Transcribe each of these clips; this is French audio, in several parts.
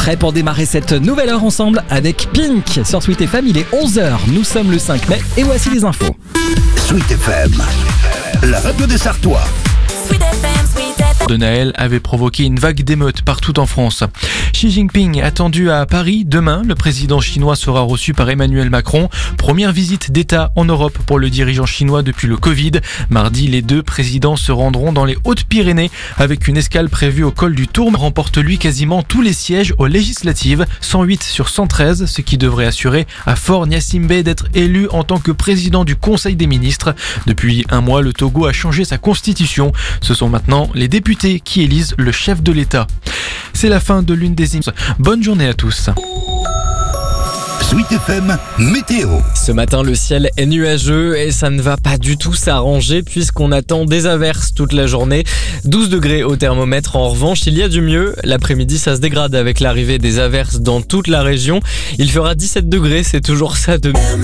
Prêt pour démarrer cette nouvelle heure ensemble avec Pink sur Sweet FM. Il est 11h, nous sommes le 5 mai et voici les infos. Sweet FM, la radio des Sartois. De Naël avait provoqué une vague d'émeutes partout en France. Xi Jinping attendu à Paris demain. Le président chinois sera reçu par Emmanuel Macron. Première visite d'État en Europe pour le dirigeant chinois depuis le Covid. Mardi, les deux présidents se rendront dans les Hautes-Pyrénées avec une escale prévue au col du Tourme. Remporte lui quasiment tous les sièges aux législatives, 108 sur 113, ce qui devrait assurer à Faure Gnassingbé d'être élu en tant que président du Conseil des ministres. Depuis un mois, le Togo a changé sa constitution. Ce sont maintenant les députés qui élisent le chef de l'État. C'est la fin de l'une des émissions. Bonne journée à tous. Sweet FM, météo. Ce matin, le ciel est nuageux et ça ne va pas du tout s'arranger puisqu'on attend des averses toute la journée. 12 degrés au thermomètre. En revanche, il y a du mieux. L'après-midi, ça se dégrade avec l'arrivée des averses dans toute la région. Il fera 17 degrés, c'est toujours ça de même.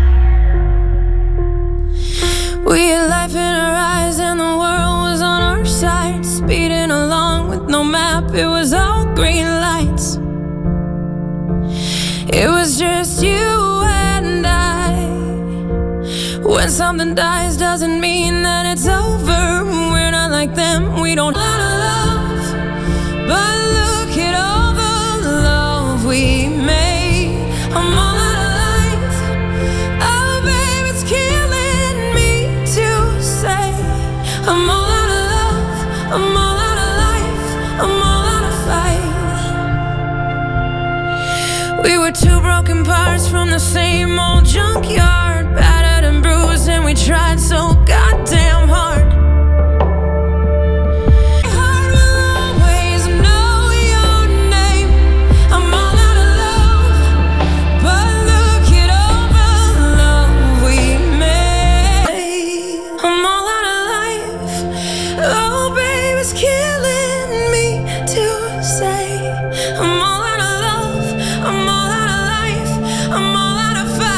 We had life in our eyes and the world was on our side. Speeding along with no map, it was all green lights. It was just you and I. When something dies doesn't mean that it's over. We're not like them, we don't have a love. But look at all the love we made. I'm all out of life. Oh babe, it's killing me to say I'm all out of love, I'm all out of life, I'm all out of fight. We were two broken parts from the same old junkyard, battered and bruised, and we tried so goddamn hard. Heart will always know your name. I'm all out of love, but look at all the love we made. I'm all out of life. Oh, babe, it's killing me to say I'm all out of love, I'm all out of life, I'm all out of fight.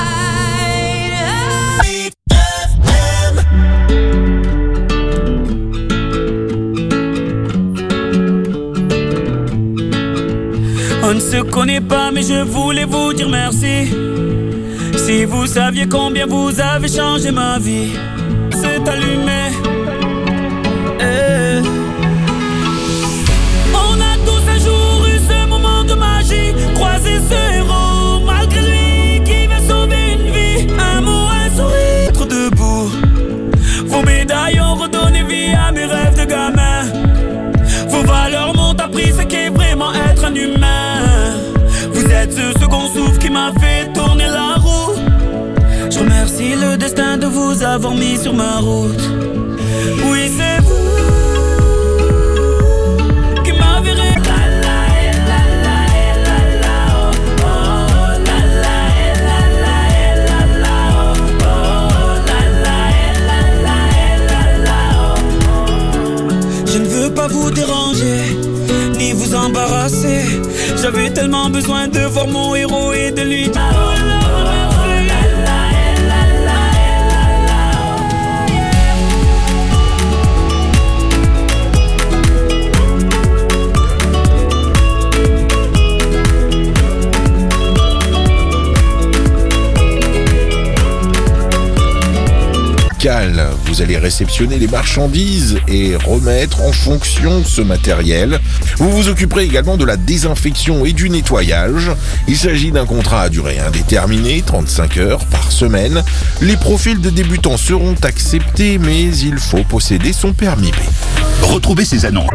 On ne se connaît pas mais je voulais vous dire merci. Si vous saviez combien vous avez changé ma vie. C'est allumé. On a tous un jour eu ce moment de magie. Croiser ce héros malgré lui qui va sauver une vie. Un mot, un sourire, être debout. Vos médailles ont redonné vie à mes rêves de gamin. Vos valeurs m'ont appris ce qu'est vraiment être un humain. Vous êtes ce second souffle qui m'a fait tourner la roue. Je remercie le destin de vous avoir mis sur ma route. Oui, c'est vous qui m'avez Je ne veux pas vous déranger ni vous embarrasser. J'avais tellement besoin de voir mon héros et de lui dire vous allez réceptionner les marchandises et remettre en fonction ce matériel. Vous vous occuperez également de la désinfection et du nettoyage. Il s'agit d'un contrat à durée indéterminée, 35 heures par semaine. Les profils de débutants seront acceptés, mais il faut posséder son permis B. Retrouvez ces annonces.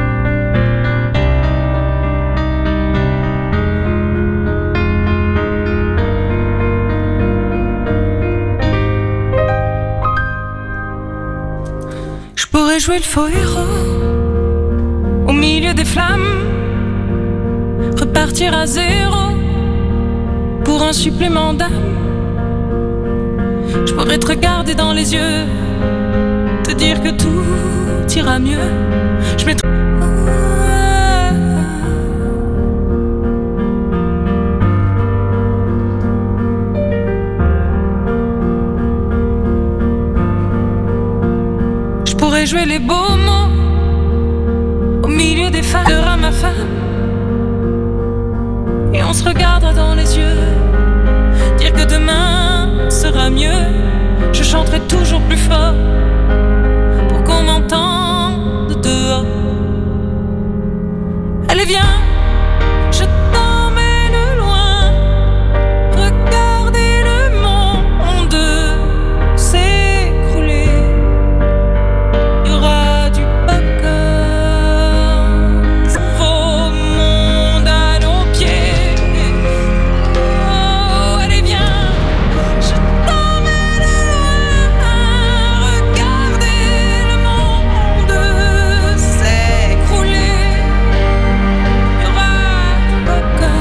Je pourrais jouer le faux héros au milieu des flammes, repartir à zéro pour un supplément d'âme. Je pourrais te regarder dans les yeux, te dire que tout ira mieux. Je mettrai pourrais jouer les beaux mots au milieu des femmes à ma femme. on se regardera dans les yeux, dire que demain sera mieux. Je chanterai toujours plus fort pour qu'on m'entende dehors. Allez viens, je t'emmène loin, regardez le monde s'écrouler. Il y aura du popcorn, nouveau monde à nos pieds. Oh, allez viens, je t'emmène loin, regardez le monde s'écrouler. Il y aura du popcorn.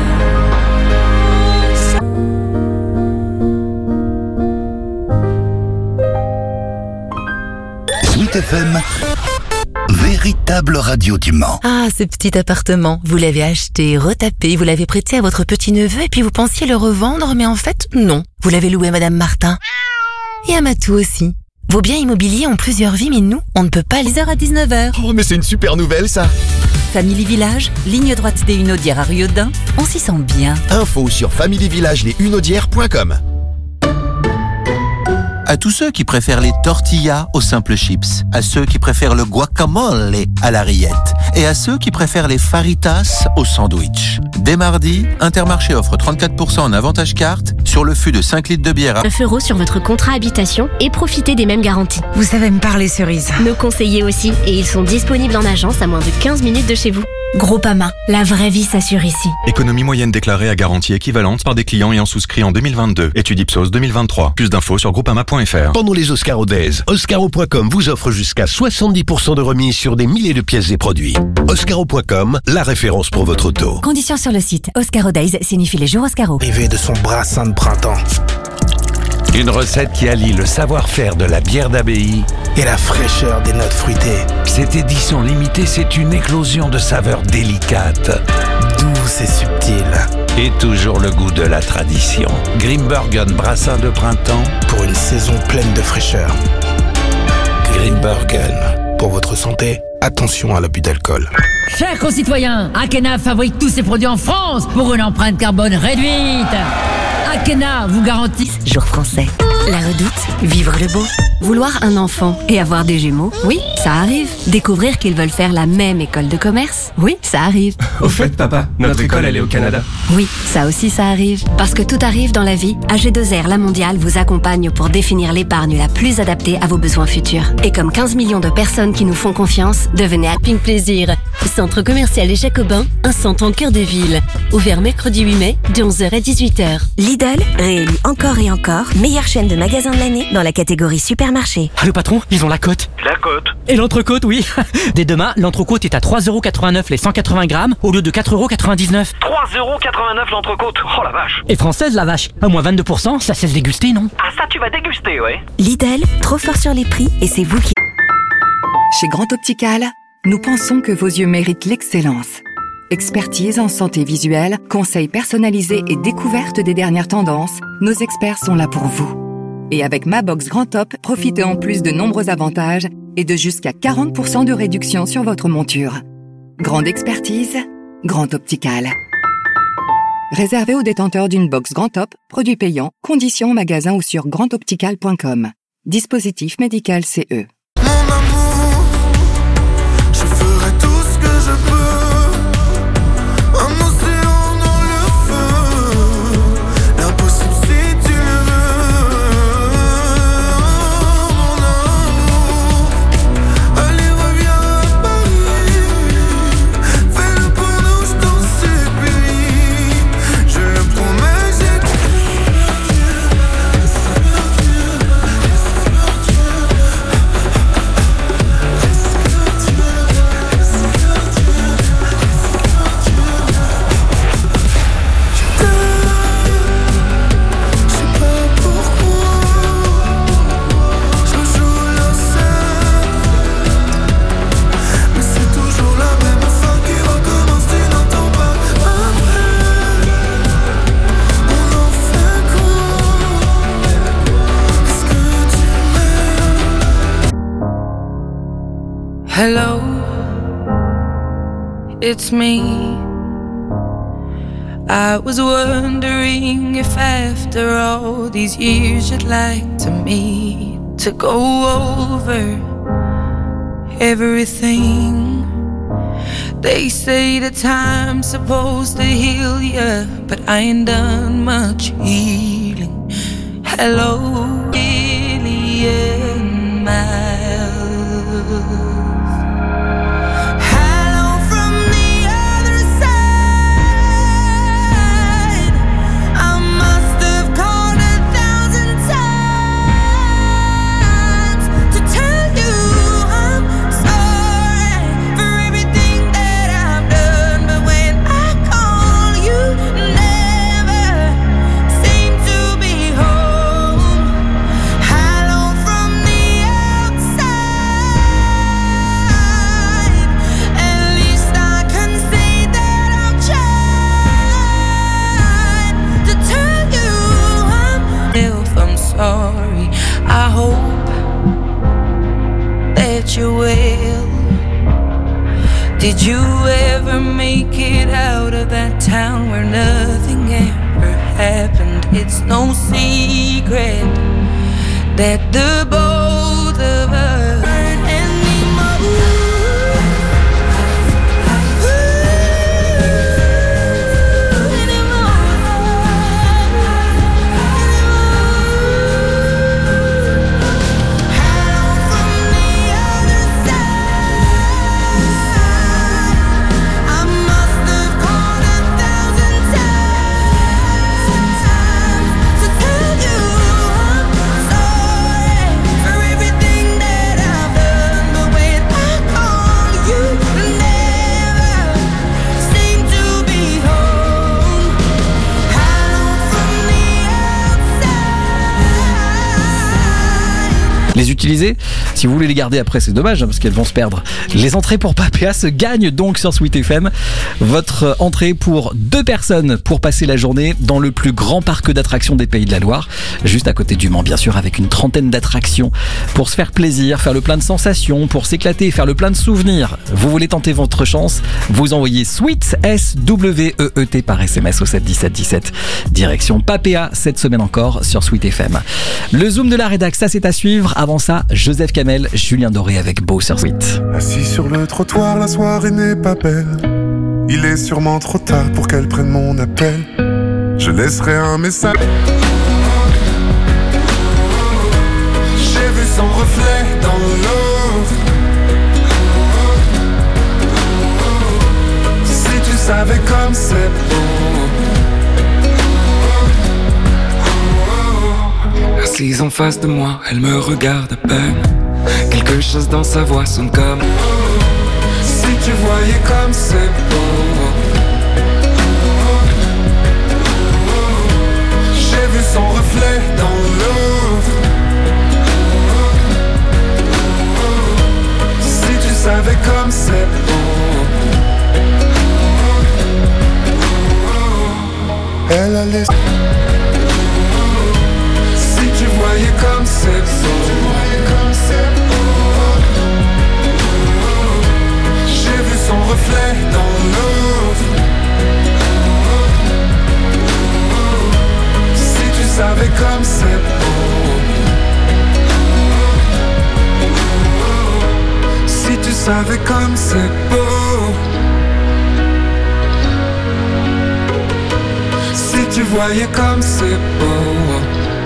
Sweet FM, véritable radio du Mans. Ah, ce petit appartement, vous l'avez acheté, retapé, vous l'avez prêté à votre petit-neveu et puis vous pensiez le revendre, mais en fait, non. Vous l'avez loué à Madame Martin. Et à Matou aussi. Vos biens immobiliers ont plusieurs vies, mais nous, on ne peut pas. 10h à 19h. Oh, mais c'est une super nouvelle, ça. Family Village, ligne droite des Hunaudières à Riaudin, on s'y sent bien. Info sur familyvillageleshunaudières.com. À tous ceux qui préfèrent les tortillas aux simples chips, à ceux qui préfèrent le guacamole à la rillette et à ceux qui préfèrent les faritas au sandwich. Dès mardi, Intermarché offre 34% en avantage carte sur le fût de 5 litres de bière. 9 € sur votre contrat habitation et profitez des mêmes garanties. Vous savez me parler, cerise. Nos conseillers aussi, et ils sont disponibles en agence à moins de 15 minutes de chez vous. Groupama, la vraie vie s'assure ici. Économie moyenne déclarée à garantie équivalente par des clients ayant souscrit en 2022. Étude Ipsos 2023. Plus d'infos sur groupama.fr. Pendant les Oscaro Days, Oscaro.com vous offre jusqu'à 70% de remise sur des milliers de pièces et produits. Oscaro.com, la référence pour votre auto. Conditions sur le site. Oscaro Days signifie les jours Oscaro. Privé de son brassin de printemps. Une recette qui allie le savoir-faire de la bière d'abbaye et la fraîcheur des notes fruitées. Cette édition limitée, c'est une éclosion de saveurs délicates, douces et subtiles. Et toujours le goût de la tradition. Grimbergen brassin de printemps pour une saison pleine de fraîcheur. Grimbergen, pour votre santé, attention à l'abus d'alcool. Chers concitoyens, Akena fabrique tous ses produits en France pour une empreinte carbone réduite. Akena vous garantit Jour français. La Redoute, vivre le beau. Vouloir un enfant et avoir des jumeaux, oui, ça arrive. Découvrir qu'ils veulent faire la même école de commerce, oui, ça arrive. Au fait, papa, notre école, elle est au Canada. Oui, ça aussi, ça arrive. Parce que tout arrive dans la vie, AG2R La Mondiale vous accompagne pour définir l'épargne la plus adaptée à vos besoins futurs. Et comme 15 millions de personnes qui nous font confiance, devenez Pink Plaisir. Centre commercial Les Jacobins, un centre en cœur de ville. Ouvert mercredi 8 mai, de 11h à 18h. Lidl, réélu encore et encore, meilleure chaîne de magasins de l'année dans la catégorie supermarché. Ah, le patron, ils ont la cote. La cote. Et l'entrecôte, oui. Dès demain, l'entrecôte est à 3,89€ les 180 grammes au lieu de 4,99€. 3,89€ l'entrecôte. Oh la vache. Et française, la vache. À moins 22%, ça cesse déguster, non? Ah, ça, tu vas déguster, ouais. Lidl, trop fort sur les prix et c'est vous qui... Chez Grand Optical, nous pensons que vos yeux méritent l'excellence. Expertise en santé visuelle, conseils personnalisés et découverte des dernières tendances, nos experts sont là pour vous. Et avec Ma Box Grand Top, profitez en plus de nombreux avantages et de jusqu'à 40% de réduction sur votre monture. Grande expertise, Grand Optical. Réservé aux détenteurs d'une box Grand Top, produit payant, conditions au magasin ou sur grandoptical.com. Dispositif médical CE. Hello, it's me. I was wondering if after all these years you'd like to meet to go over everything. They say that time's supposed to heal ya, but I ain't done much healing. Hello, alien miles. Hello from the other side. I must have called 1,000 times to tell you I'm sorry for everything that I've done, but when I call you never seem to be home. Hello from the outside. At least I can say that I've tried to tell you I'm sorry. I hope that you're well. Did you ever make it out of that town where nothing ever happened? It's no secret that the both of us hurt Les utiliser, si vous voulez les garder après, c'est dommage parce qu'elles vont se perdre. Les entrées pour Papéa se gagnent donc sur Sweet FM. Votre entrée pour 2 personnes pour passer la journée dans le plus grand parc d'attractions des Pays de la Loire, juste à côté du Mans bien sûr, avec une 30aine d'attractions pour se faire plaisir, faire le plein de sensations, pour s'éclater, faire le plein de souvenirs. Vous voulez tenter votre chance, vous envoyez Sweet SWEET par SMS au 71717. Direction Papéa cette semaine encore sur Sweet FM. Le Zoom de la rédac, ça c'est à suivre. Avant ça, Joseph Kamel, Julien Doré avec Beau sur Sweet. Assis sur le trottoir, la soirée n'est pas belle. Il est sûrement trop tard pour qu'elle prenne mon appel. Je laisserai un message. J'ai vu son reflet dans l'eau. Si tu savais comme c'est beau. Assise en face de moi, elle me regarde à peine. Quelque chose dans sa voix sonne comme si tu voyais comme c'est beau. J'ai vu son reflet dans l'eau. Si tu savais comme c'est beau. Elle a les... Si tu voyais comme c'est beau. J'ai vu son reflet dans l'eau. Si tu savais comme c'est beau. Si tu savais comme c'est beau. Si tu voyais comme c'est beau.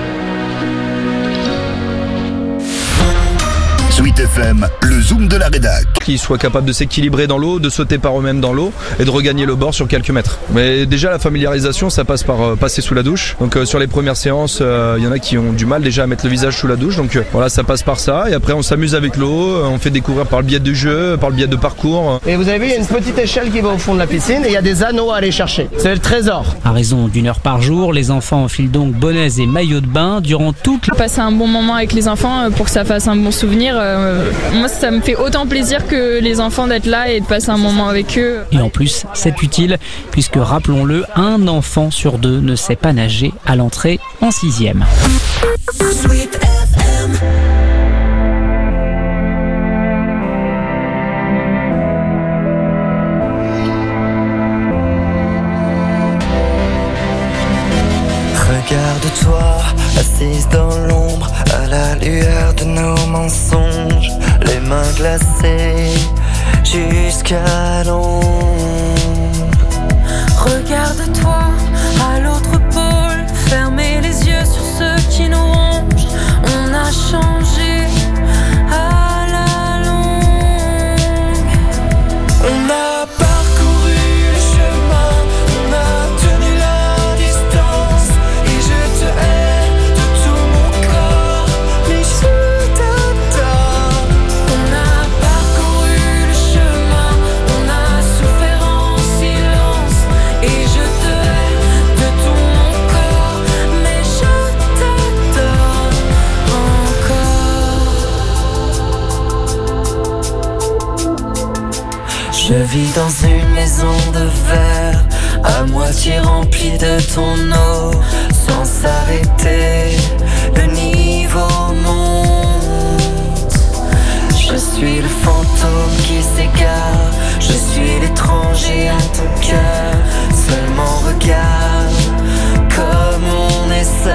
Sweet FM, le zoom de la rédac. Qu'ils soient capables de s'équilibrer dans l'eau, de sauter par eux-mêmes dans l'eau et de regagner le bord sur quelques mètres. Mais déjà la familiarisation, ça passe par passer sous la douche. Donc sur les premières séances, il y en a qui ont du mal déjà à mettre le visage sous la douche. Donc voilà, ça passe par ça. Et après on s'amuse avec l'eau, on fait découvrir par le biais du jeu, par le biais de parcours. Et vous avez vu, il y a une petite échelle qui va au fond de la piscine et il y a des anneaux à aller chercher. C'est le trésor. À raison d'1 heure par jour, les enfants enfilent donc bonnets et maillots de bain durant toute la... Passer un bon moment avec les enfants pour que ça fasse un bon souvenir. Moi, ça me fait autant plaisir que les enfants d'être là et de passer un moment avec eux. Et en plus, c'est utile puisque, rappelons-le, un enfant sur 2 ne sait pas nager à l'entrée en 6e. Sweet FM. Regarde-toi, assise dans l'ombre, à la lueur de nos mensonges, les mains glacées jusqu'à l'ombre. Regarde-toi à l'autre pôle, fermez les yeux sur ceux qui nous rongent. On a changé à la longue. On a parcouru le chemin, on a tenu la distance, et je te hais de tout mon corps, mais je t'adore. On a parcouru le chemin, on a souffert en silence, et je te hais de tout mon corps, mais je t'adore encore. Je vis dans une maison de verre, à moitié remplie de ton eau, sans s'arrêter, le niveau monte. Je suis le fantôme qui s'égare, je suis l'étranger à ton cœur. Seulement regarde comme on est seul.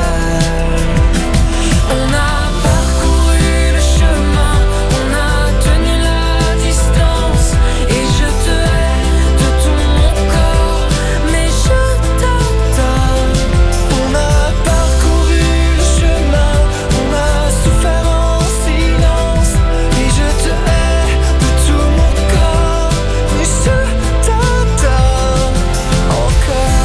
On a parcouru le chemin, on a tenu la distance, et je te hais de tout mon corps, mais je t'adore. On a parcouru le chemin, on a souffert en silence, et je te hais de tout mon corps, mais je t'adore encore.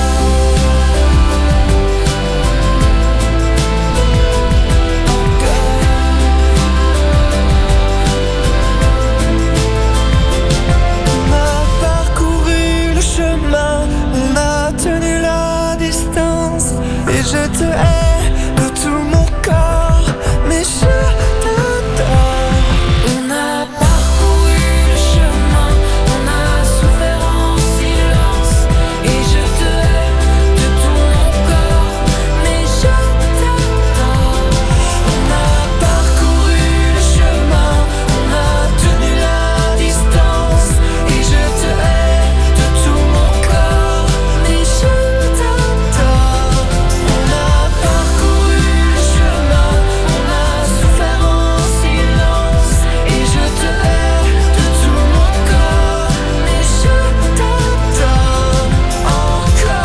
On a parcouru le chemin, on a tenu la distance, et je te hais de tout mon corps, mais je t'adore. On a parcouru le chemin, on a souffert en silence, et je te hais de tout mon corps, mais je t'adore. On a parcouru le chemin, on a tenu la distance, et je te hais de tout mon corps, mais je t'adore. On a parcouru le chemin, on a souffert en silence, et je te hais de tout mon corps, mais je t'adore encore,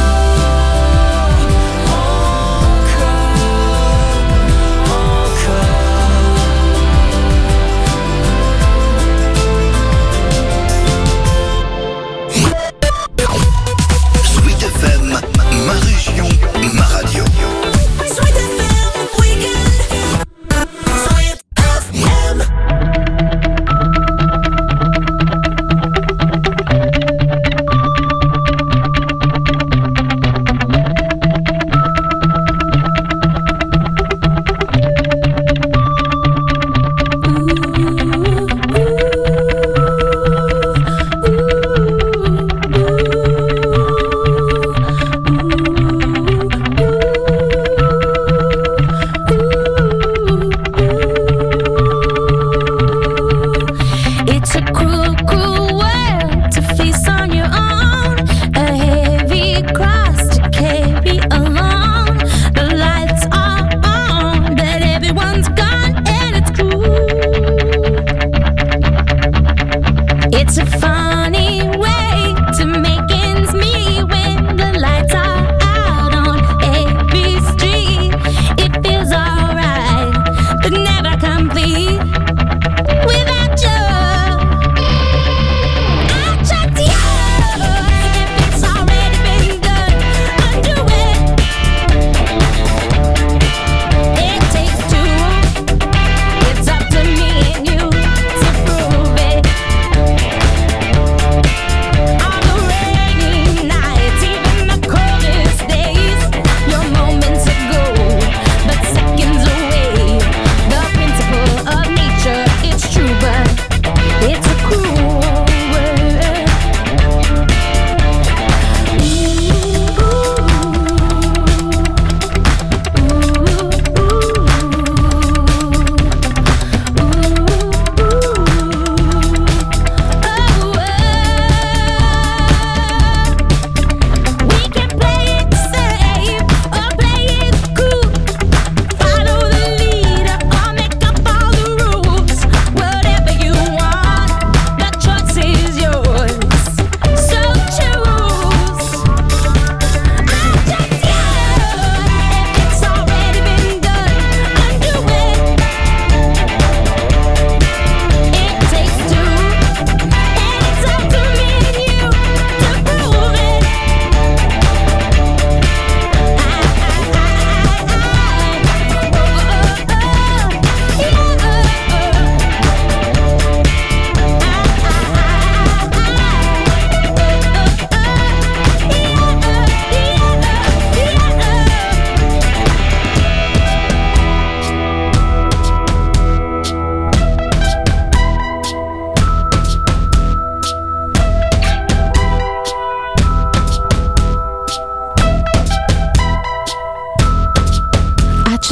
Sweet FM, ma région, ma radio. Sweet FM Weekend. Sweet FM.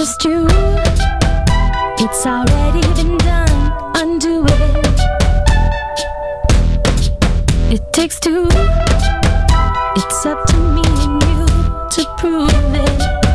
just you. It's already been done. Undo it. It takes two. It's up to me and you to prove it.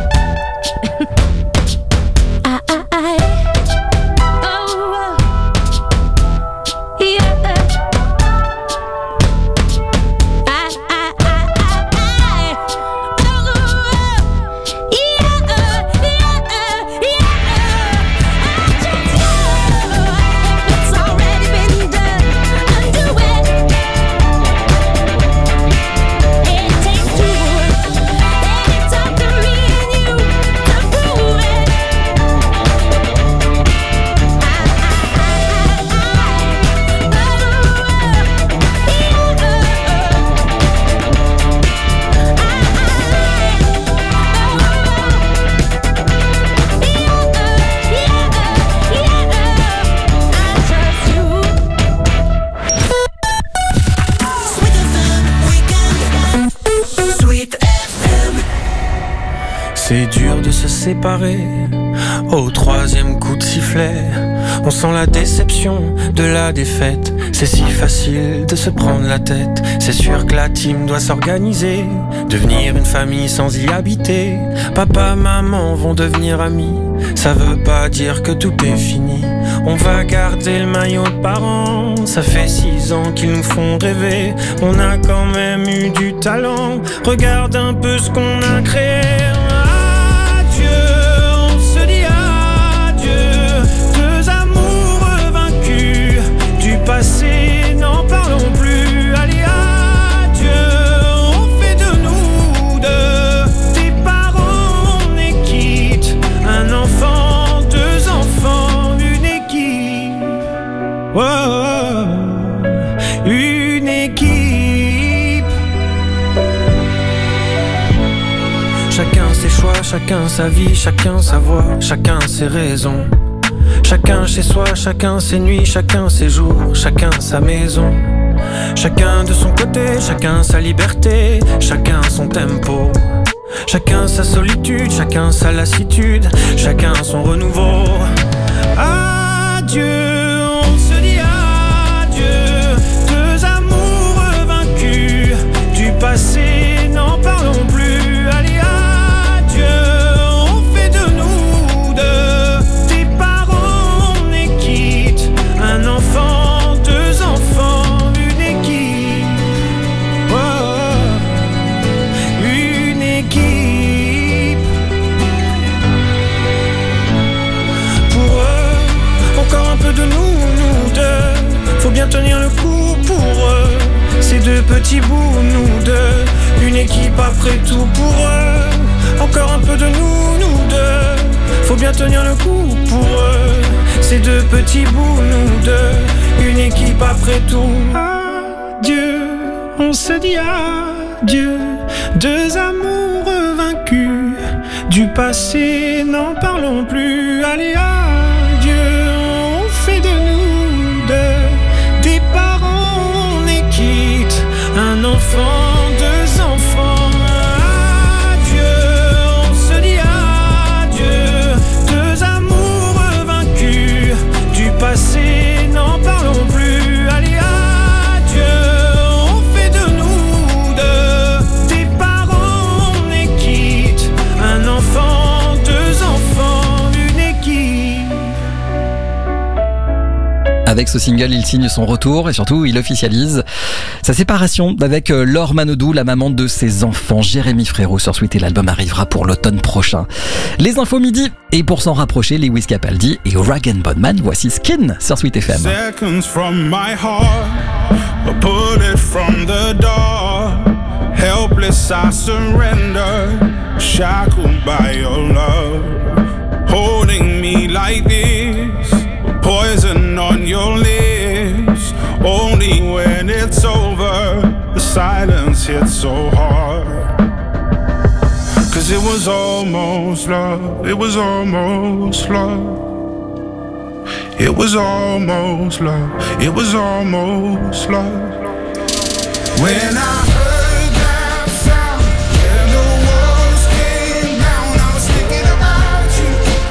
C'est dur de se séparer au troisième coup de sifflet. On sent la déception de la défaite. C'est si facile de se prendre la tête. C'est sûr que la team doit s'organiser, devenir une famille sans y habiter. Papa, maman vont devenir amis. Ça veut pas dire que tout est fini. On va garder le maillot de parents. Ça fait 6 ans qu'ils nous font rêver. On a quand même eu du talent. Regarde un peu ce qu'on a créé. Passé, n'en parlons plus. Allez, adieu, on fait de nous deux des parents, on est quitte. Un enfant, 2 enfants, une équipe. Oh, une équipe. Chacun ses choix, chacun sa vie, chacun sa voix, chacun ses raisons. Chacun chez soi, chacun ses nuits, chacun ses jours, chacun sa maison. Chacun de son côté, chacun sa liberté, chacun son tempo. Chacun sa solitude, chacun sa lassitude, chacun son renouveau. Adieu, on se dit adieu. 2 amours vaincus du passé, n'en parlons plus. Allez, adieu, on fait de nous deux des parents, on est quitte. Un enfant, 2 enfants, une équipe. Oh, une équipe. Pour eux, encore un peu de nous deux. Faut bien tenir le coup pour eux. Ces 2 petits bouts, nous deux. Une équipe après tout pour eux. Encore un peu de nous deux. Faut bien tenir le coup pour eux. Ces 2 petits bouts, nous deux. Une équipe après tout. Adieu, on se dit adieu. 2 amours vaincus du passé, n'en parlons plus. Allez, adieu, on fait de nous deux des parents, on est quitte. Un enfant, 2 enfants. Adieu, on se dit adieu. 2 amours vaincus du passé, n'en parlons plus. Allez, adieu, on fait de nous deux des parents, on est quitte. Un enfant, 2 enfants, une équipe. Avec ce single, il signe son retour et surtout, il officialise sa séparation avec Laure Manodou, la maman de ses enfants. Jérémy Frérot sur Sweet et l'album arrivera pour l'automne prochain. Les infos midi. Et pour s'en rapprocher, Lewis Capaldi et Rag & Bone Man, voici Skin sur Sweet FM. Seconds from my heart, a bullet from the door. Helpless I surrender, shackled by your love. Holding me like this, poison on your lips. Only when it's over, the silence hits so hard. 'Cause it was almost love, it was almost love. It was almost love, it was almost love. When I heard that sound, and the walls came down, I was thinking about you.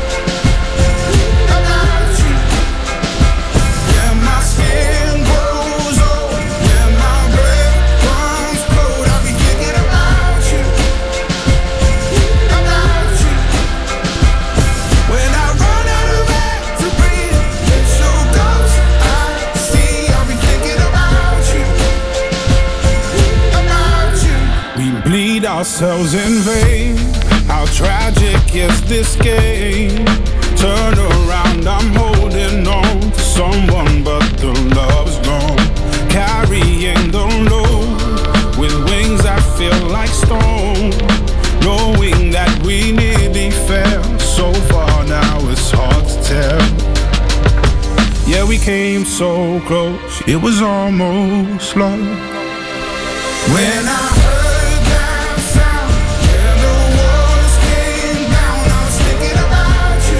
ourselves in vain. How tragic is this game? Turn around, I'm holding on to someone, but the love's gone. Carrying the load with wings that feel like stone. Knowing that we nearly fell so far, now it's hard to tell. Yeah, we came so close, it was almost love. When I heard that sound, and the walls came down, I was thinking about you,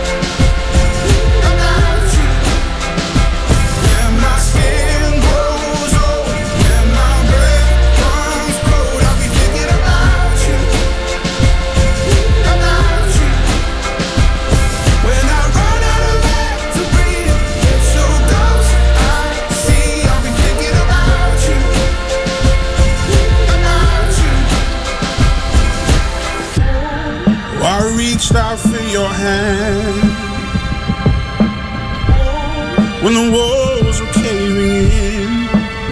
about you. When my skin grows old, when my breath comes cold, I'll be thinking about you, about you. When I run out of air to breathe, it's so close I see, I'll be thinking about you. I reached out for your hand when the walls were caving in,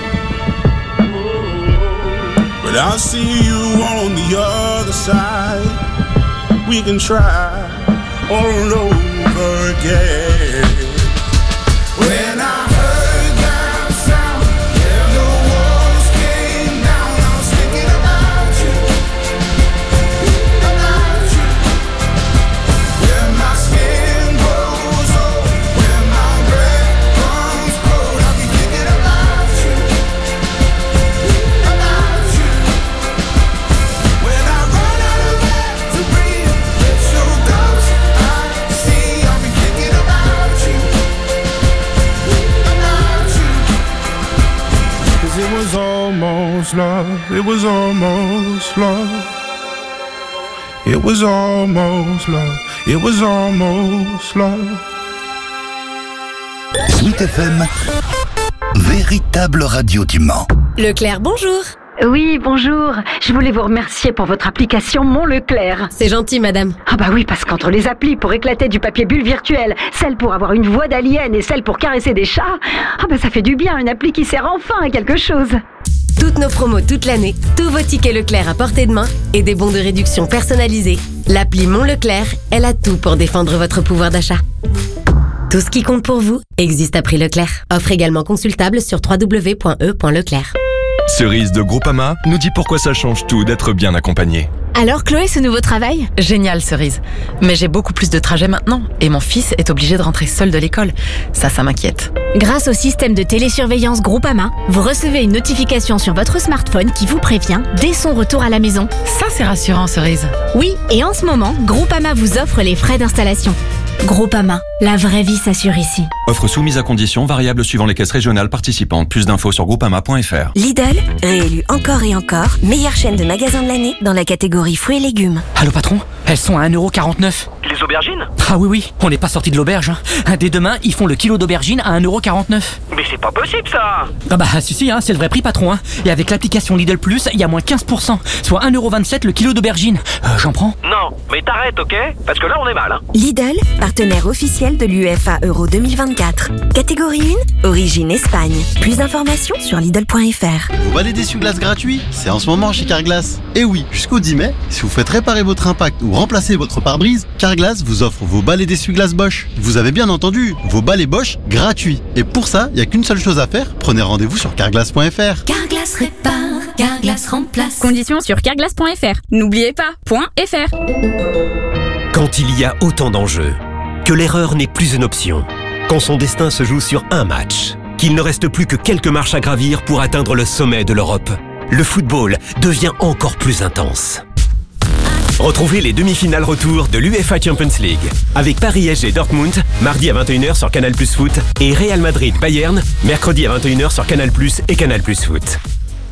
but I see you on the other side. We can try all over again. When I heard that sound, and the walls came down, I was thinking about you, about you. When my skin grows old, when my breath comes cold, I'll be thinking about you, about you. When I run out of air to breathe, it's so close I see, I'll be thinking about you, about you. 'Cause it was almost love, it was almost love. It was almost love, it was almost love. Sweet FM, véritable radio du Mans. Leclerc, bonjour. Oui, bonjour. Je voulais vous remercier pour votre application Mon Leclerc. C'est gentil, madame. Ah bah oui, parce qu'entre les applis pour éclater du papier bulle virtuel, celle pour avoir une voix d'alien et celle pour caresser des chats, ah bah ça fait du bien, une appli qui sert enfin à quelque chose. Toutes nos promos toute l'année, tous vos tickets Leclerc à portée de main et des bons de réduction personnalisés. L'appli Mon Leclerc, elle a tout pour défendre votre pouvoir d'achat. Tout ce qui compte pour vous existe à prix Leclerc. Offre également consultable sur www.e.leclerc. Cerise de Groupama nous dit pourquoi ça change tout d'être bien accompagné. Alors Chloé, ce nouveau travail? Génial Cerise. Mais j'ai beaucoup plus de trajets maintenant et mon fils est obligé de rentrer seul de l'école. Ça m'inquiète. Grâce au système de télésurveillance Groupama, vous recevez une notification sur votre smartphone qui vous prévient dès son retour à la maison. Ça c'est rassurant Cerise. Oui, et en ce moment, Groupama vous offre les frais d'installation. Groupama, la vraie vie s'assure ici. Offre soumise à conditions, variable suivant les caisses régionales participantes. Plus d'infos sur groupama.fr. Lidl, réélu encore et encore, meilleure chaîne de magasins de l'année dans la catégorie fruits et légumes. Allô patron, elles sont à 1,49€. Les aubergines? Ah oui, on n'est pas sorti de l'auberge. Dès demain, ils font le kilo d'aubergine à 1,49€. Mais c'est pas possible ça! Ah bah si, c'est le vrai prix patron. Et avec l'application Lidl Plus, il y a moins 15%, soit 1,27€ le kilo d'aubergine. J'en prends? Non, mais t'arrêtes, ok? Parce que là on est mal. Lidl, partenaire officiel de l'UEFA Euro 2024. Catégorie 1, origine Espagne. Plus d'informations sur Lidl.fr. Vos balais d'essuie-glace gratuits, c'est en ce moment chez Carglass. Et oui, jusqu'au 10 mai, si vous faites réparer votre impact ou remplacer votre pare-brise, Carglass vous offre vos balais d'essuie-glace Bosch. Vous avez bien entendu, vos balais Bosch gratuits. Et pour ça, il n'y a qu'une seule chose à faire, prenez rendez-vous sur Carglass.fr. Carglass répare, Carglass remplace. Conditions sur carglass.fr. N'oubliez pas, .fr. Quand il y a autant d'enjeux, que l'erreur n'est plus une option, quand son destin se joue sur un match, qu'il ne reste plus que quelques marches à gravir pour atteindre le sommet de l'Europe, le football devient encore plus intense. Retrouvez les demi-finales retour de l'UEFA Champions League avec Paris SG Dortmund, mardi à 21h sur Canal+ Foot et Real Madrid Bayern, mercredi à 21h sur Canal+ et Canal+ Foot.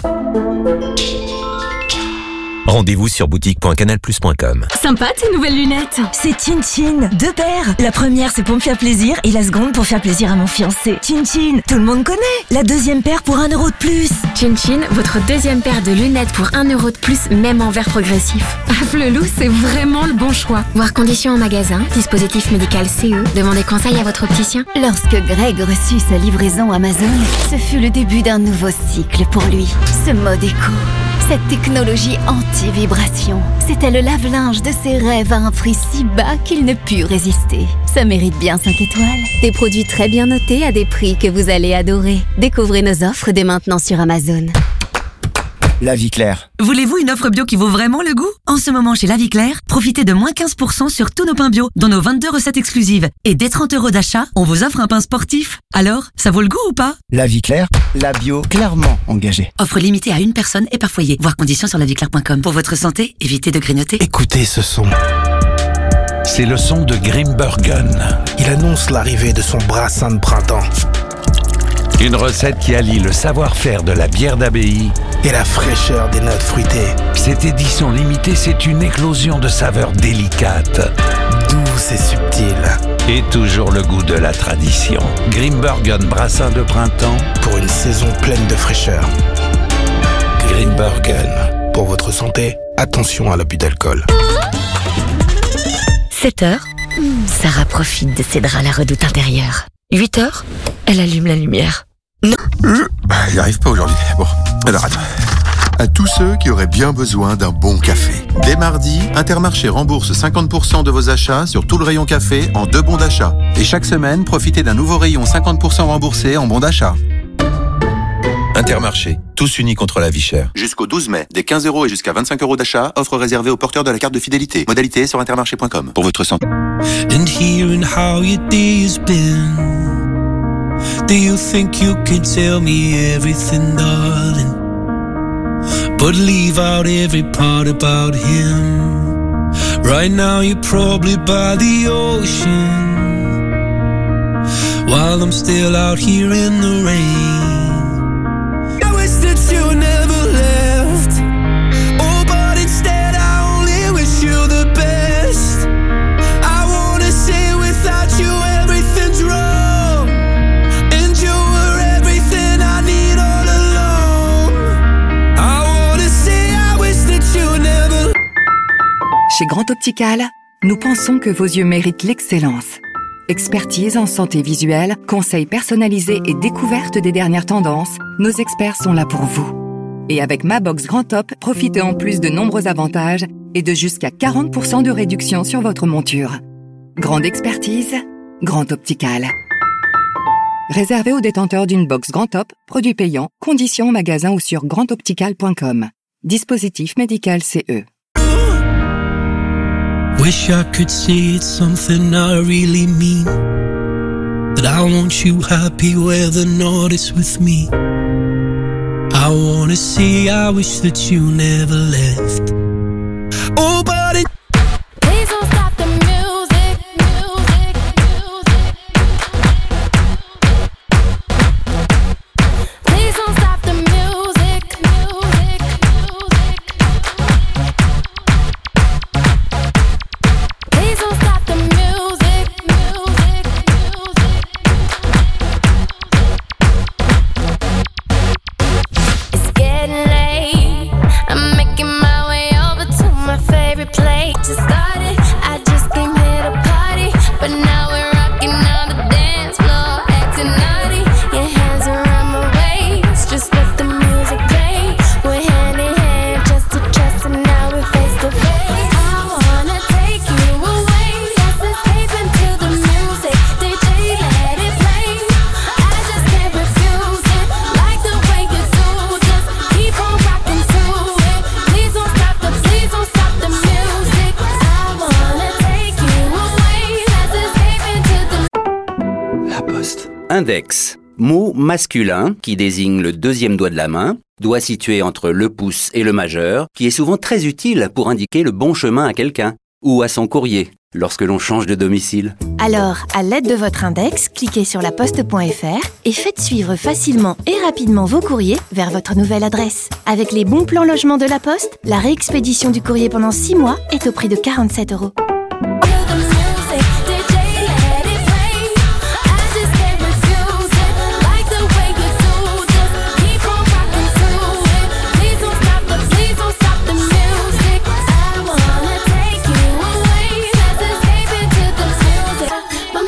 Rendez-vous sur boutique.canalplus.com. Sympa tes nouvelles lunettes. C'est Chin Chin, 2 paires. La première c'est pour me faire plaisir et la seconde pour faire plaisir à mon fiancé. Chin Chin, tout le monde connaît. La deuxième paire pour 1€ de plus. Chin Chin, votre deuxième paire de lunettes pour 1€ de plus, même en verre progressif. Flelou, c'est vraiment le bon choix. Voir conditions en magasin, dispositif médical CE. Demandez conseil à votre opticien. Lorsque Greg reçut sa livraison Amazon, ce fut le début d'un nouveau cycle pour lui. Ce mode éco, Cette technologie anti-vibration, c'était le lave-linge de ses rêves à un prix si bas qu'il ne put résister. Ça mérite bien 5 étoiles. Des produits très bien notés à des prix que vous allez adorer. Découvrez nos offres dès maintenant sur Amazon. La Vie Claire. Voulez-vous une offre bio qui vaut vraiment le goût? En ce moment, chez La Vie Claire, profitez de moins 15% sur tous nos pains bio, dont nos 22 recettes exclusives. Et dès 30 € d'achat, on vous offre un pain sportif. Alors, ça vaut le goût ou pas? La Vie Claire, la bio clairement engagée. Offre limitée à une personne et par foyer. Voir conditions sur laviclaire.com. Pour votre santé, évitez de grignoter. Écoutez ce son. C'est le son de Grimbergen. Il annonce l'arrivée de son brassin de printemps. Une recette qui allie le savoir-faire de la bière d'abbaye et la fraîcheur des notes fruitées. Cette édition limitée, c'est une éclosion de saveurs délicates, douces et subtiles. Et toujours le goût de la tradition. Grimbergen brassin de printemps pour une saison pleine de fraîcheur. Grimbergen. Pour votre santé, attention à l'abus d'alcool. 7h, Sarah profite de ses draps à la redoute intérieure. 8h, elle allume la lumière. Non. Il n'y arrive pas aujourd'hui. Bon, alors attends. À tous ceux qui auraient bien besoin d'un bon café. Dès mardi, Intermarché rembourse 50% de vos achats sur tout le rayon café en 2 bons d'achat. Et chaque semaine, profitez d'un nouveau rayon 50% remboursé en bons d'achat. Intermarché, tous unis contre la vie chère. Jusqu'au 12 mai, des 15 € et jusqu'à 25 € d'achat, offre réservée aux porteurs de la carte de fidélité. Modalité sur intermarché.com. Pour votre santé. And hearing how your day has been, do you think you can tell me everything, darling? But leave out every part about him. Right now you're probably by the ocean, while I'm still out here in the rain. I wish that you never left. Oh, but instead I only wish you the best. I wanna say without you everything's wrong, and you were everything I need all along. I wanna say I wish that you never. Chez Grand Optical, nous pensons que vos yeux méritent l'excellence. Expertise en santé visuelle, conseils personnalisés et découverte des dernières tendances, nos experts sont là pour vous. Et avec Ma Box Grand Top, profitez en plus de nombreux avantages et de jusqu'à 40% de réduction sur votre monture. Grande expertise, Grand Optical. Réservé aux détenteurs d'une box Grand Top, produit payant, conditions au magasin ou sur grandoptical.com. Dispositif médical CE. Wish I could say it's something I really mean, that I want you happy whether or not it's with me. I wanna say I wish that you never left. Oh, but it. Please don't stop the music, music, music. Please don't stop the music, music, music. Please don't stop the music, music, music. It's getting late. I'm making my way over to my favorite place. Just started, I just came here to party, but now we're rocking on the dance floor, acting naughty. Your hands around my waist, just let the music play. We're hand in hand, just to trust, and now we're face to face. I wanna take you away, let's escape into the music. DJ, let it play. I just can't refuse it, like the way you do. Just keep on rocking to it. Please don't stop the music. I wanna take you away, let's escape into the. La Poste. Index. Mot masculin qui désigne le deuxième doigt de la main, doigt situé entre le pouce et le majeur, qui est souvent très utile pour indiquer le bon chemin à quelqu'un ou à son courrier lorsque l'on change de domicile. Alors, à l'aide de votre index, cliquez sur laposte.fr et faites suivre facilement et rapidement vos courriers vers votre nouvelle adresse. Avec les bons plans logement de La Poste, la réexpédition du courrier pendant 6 mois est au prix de 47 €.